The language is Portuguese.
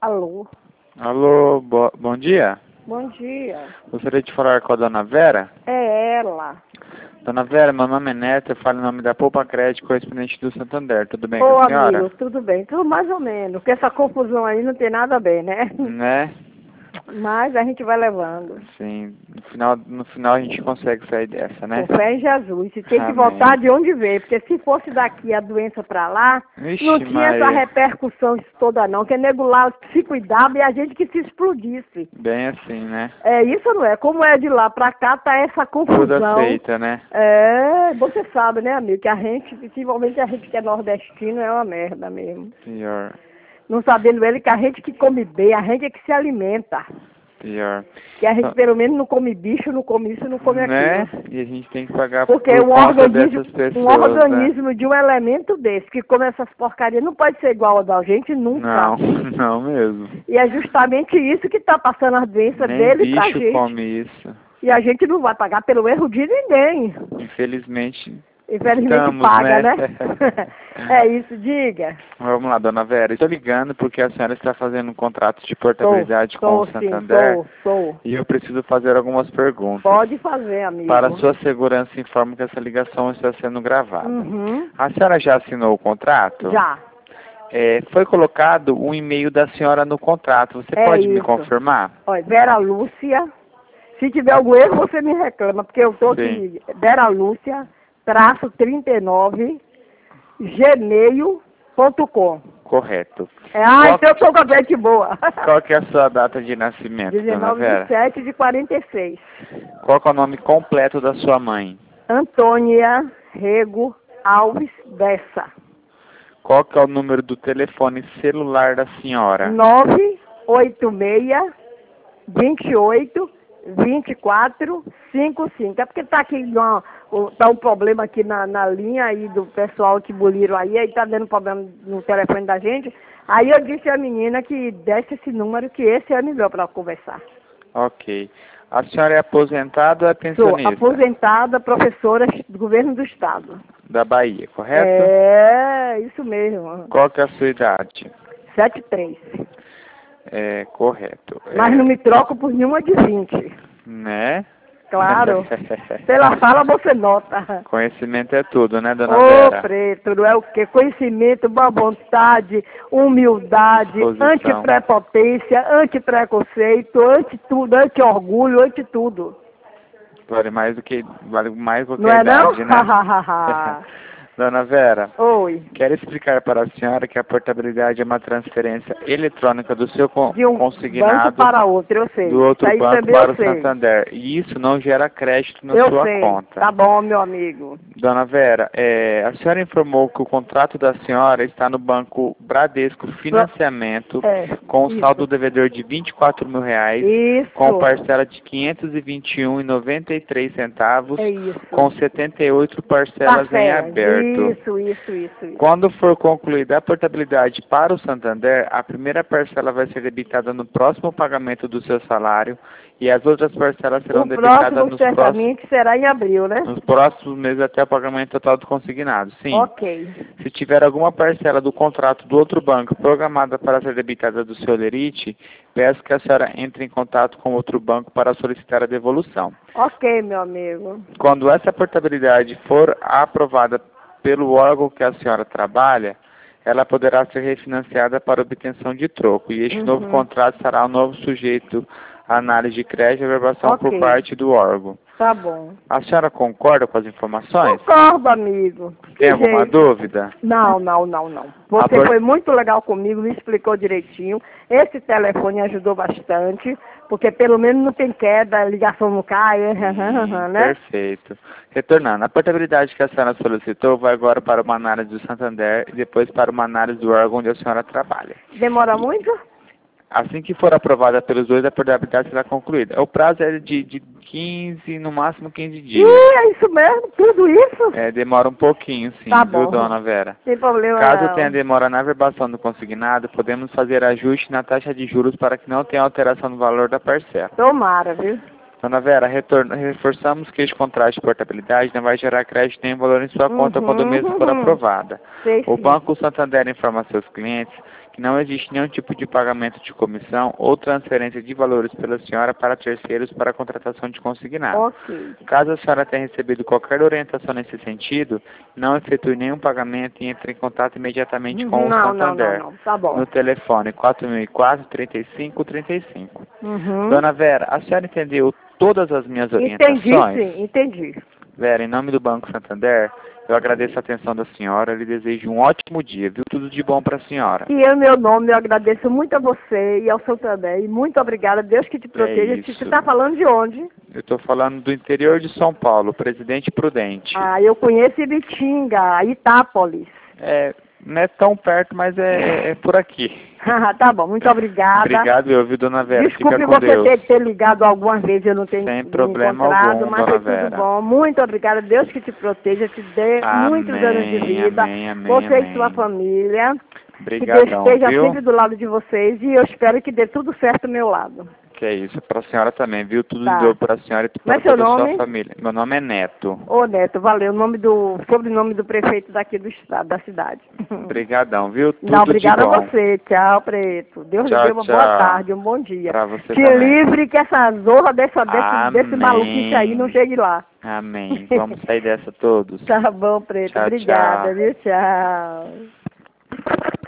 Alô? Alô, bom dia. Bom dia. Gostaria de falar com a dona Vera. É ela. Dona Vera, meu nome é Neto, eu falo em nome da Poupa Crédito, correspondente do Santander. Tudo bem Ô, com a senhora? amigo, tudo bem? Tudo mais ou menos, porque essa confusão aí não tem nada a ver, né? Né? Mas a gente vai levando. Sim, no final a gente consegue sair dessa, né? Com fé em Jesus. E tem que Amém. voltar de onde veio, porque se fosse daqui a doença pra lá, Vixe, não tinha essa Maria. repercussão toda não, que nego lá se cuidava e a gente que se explodisse. Bem assim, né? É, isso não é. Como é de lá pra cá, tá essa Tudo confusão. aceita, né? É, você sabe, né, amigo, que a gente, principalmente a gente que é nordestino, é uma merda mesmo. Pior, Não sabendo ele que a gente que come bem, a gente é que se alimenta. pior. Que a gente pelo menos não come bicho, não come isso, não come Né? aquilo. E a gente tem que pagar Porque por um conta organismo, dessas pessoas, um organismo de um elemento desse, que come essas porcarias, não pode ser igual ao da gente né? nunca. Não, não mesmo. E é justamente isso que está passando as doenças Nem dele pra bicho gente. come isso. E a gente não vai pagar pelo erro de ninguém. Infelizmente, Infelizmente estamos, paga, né? né? É isso, diga. Vamos lá, dona Vera. Estou ligando porque a senhora está fazendo um contrato de portabilidade com o Sim, Santander sou. e eu preciso fazer algumas perguntas. Pode fazer, amigo. Para sua segurança, informo que essa ligação está sendo gravada. Uhum. A senhora já assinou o contrato? Já. Foi colocado um e-mail da senhora no contrato. Você É pode me isso. confirmar? Olha, Vera Lúcia. Se tiver algum erro, você me reclama, porque eu tô aqui. Vera Lúcia, traço 39, gmail.com. Correto. Então eu tô com a mente boa. Qual que é a sua data de nascimento, dona 19 Vera? de 7 de 46. Qual que é o nome completo da sua mãe? Antônia Rego Alves Bessa. Qual que é o número do telefone celular da senhora? 986 28 24 55. É porque tá aqui tá um problema aqui na linha aí do pessoal que boliram aí tá dando problema no telefone da gente. Aí eu disse à menina que desse esse número, que esse é melhor para conversar. Ok. A senhora é aposentada ou é Sou pensionista? aposentada, professora do governo do estado. Da Bahia, correto? É, isso mesmo. Qual que é a sua idade? 73. Correto. Mas não me troco por nenhuma de 20. Né? Claro. Pela fala você nota. Conhecimento é tudo, né, dona Ô, Vera? preto, não é o quê? Conhecimento, boa vontade, humildade, Disposição. antiprepotência, antipreconceito, anti-tudo, anti-orgulho, anti-tudo. Vale mais qualquer Não é não? idade, né? Dona Vera, Oi. quero explicar para a senhora que a portabilidade é uma transferência eletrônica do seu De um consignado banco para outro, eu sei. do outro Isso aí banco também para eu o sei. Santander. E isso não gera crédito na Eu sua sei. conta. Tá bom, meu amigo. Dona Vera, a senhora informou que o contrato da senhora está no Banco Bradesco Financiamento com isso. saldo devedor de R$24 mil, Isso. com parcela de R$ 521,93, É isso. com 78 parcelas em aberto. Isso. Quando for concluída a portabilidade para o Santander, a primeira parcela vai ser debitada no próximo pagamento do seu salário e as outras parcelas serão debitadas certamente será em abril, né? nos próximos meses até o pagamento total do consignado. Sim. Ok. Se tiver alguma parcela do contrato do outro banco programada para ser debitada do seu lerite, peço que a senhora entre em contato com outro banco para solicitar a devolução. Ok, meu amigo. Quando essa portabilidade for aprovada pelo órgão que a senhora trabalha, ela poderá ser refinanciada para obtenção de troco. E este novo contrato será um novo sujeito à análise de crédito e averbação por parte do órgão. Tá bom. A senhora concorda com as informações? Concordo, amigo. Tem alguma dúvida? Não. Você foi muito legal comigo, me explicou direitinho. Esse telefone ajudou bastante, porque pelo menos não tem queda, a ligação não cai, né? Perfeito. Retornando, a portabilidade que a senhora solicitou vai agora para uma análise do Santander e depois para uma análise do órgão onde a senhora trabalha. Demora muito? Assim que for aprovada pelos dois, a portabilidade será concluída. O prazo é de 15, no máximo 15 dias. É isso mesmo? Tudo isso? Demora um pouquinho, sim, Tá viu, bom. dona Vera? Sem problema Caso não. tenha demora na averbação do consignado, podemos fazer ajuste na taxa de juros para que não tenha alteração no valor da parcela. Tomara, viu? Dona Vera, reforçamos que este contrato de portabilidade não vai gerar crédito nem valor em sua conta quando o mesmo for aprovada. O Banco Santander informa a seus clientes que não existe nenhum tipo de pagamento de comissão ou transferência de valores pela senhora para terceiros para a contratação de consignado. Ok. Caso a senhora tenha recebido qualquer orientação nesse sentido, não efetue nenhum pagamento e entre em contato imediatamente com o Santander. Não. Tá bom. No telefone 4004-3535. Uhum. Dona Vera, a senhora entendeu todas as minhas orientações? Entendi, sim, entendi. Vera, em nome do Banco Santander, eu agradeço a atenção da senhora e lhe desejo um ótimo dia, viu? Tudo de bom para a senhora. E em meu nome, eu agradeço muito a você e ao seu também. E muito obrigada, Deus que te proteja. isso. Você está falando de onde? Eu estou falando do interior de São Paulo, Presidente Prudente. Ah, eu conheço Ibitinga, Itápolis. Não é tão perto, mas é por aqui. Tá bom, muito obrigada. Obrigado, eu vi, Dona Vera. Desculpe Fica com você Deus. ter ligado algumas vezes, eu não tenho Sem me problema encontrado, algum, mas Dona foi Vera. tudo bom. Muito obrigada, Deus que te proteja, te dê muitos anos de vida. Amém, Você amém. e sua família. Obrigadão, que Deus esteja viu? sempre do lado de vocês e eu espero que dê tudo certo do meu lado. Que é isso, para a senhora também, viu? Tudo Tá. deu para a senhora e Como para é seu toda a nome? sua família. Meu nome é Neto. Ô Neto, valeu. Sobrenome do prefeito daqui do estado, da cidade. Obrigadão, viu? Tudo Não, obrigada de bom. a você. Tchau, Preto. Deus lhe Tchau, dê uma tchau. boa tarde, um bom dia. Pra você Te também. livre que essa zorra desse Amém. maluquice aí não chegue lá. Amém. Vamos sair dessa todos. Tá bom, Preto. Tchau, Obrigada, tchau. viu? Tchau.